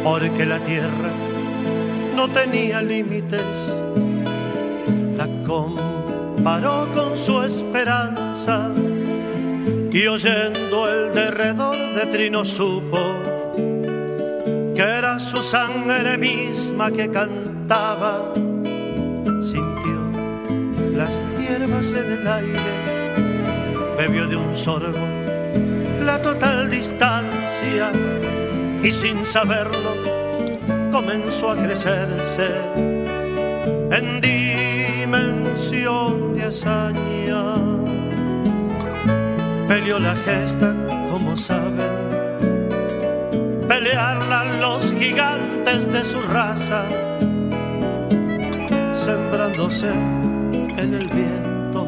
porque la tierra no tenía límites. La comparó con su esperanza y oyendo el derredor de trino supo que era su sangre misma que cantaba. Sintió las hierbas en el aire, bebió de un sorbo la total distancia y sin saberlo comenzó a crecerse en dimensión de hazaña. Peleó la gesta, como saben, pelearla los gigantes de su raza, sembrándose en el viento,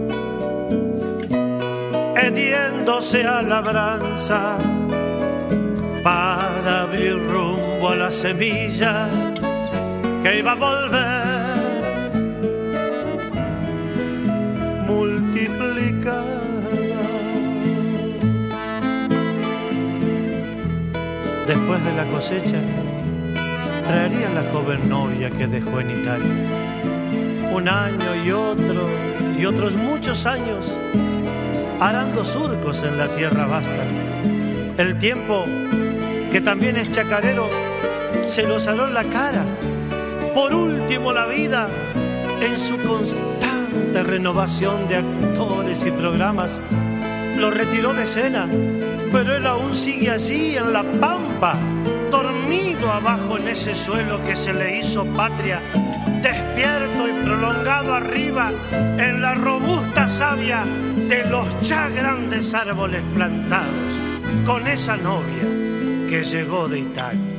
hediéndose a labranza para abrir rumbo a la semilla que iba a volver multiplicada. Después de la cosecha traería la joven novia que dejó en Italia. Un año y otros muchos años arando surcos en la tierra vasta. El tiempo, que también es chacarero, se lo saló en la cara. Por último, la vida, en su constante renovación de actores y programas, lo retiró de escena, pero él aún sigue allí en la pampa, dormido abajo en ese suelo que se le hizo patria, despierto y prolongado arriba en la robusta savia de los ya grandes árboles plantados, con esa novia que llegó de Italia.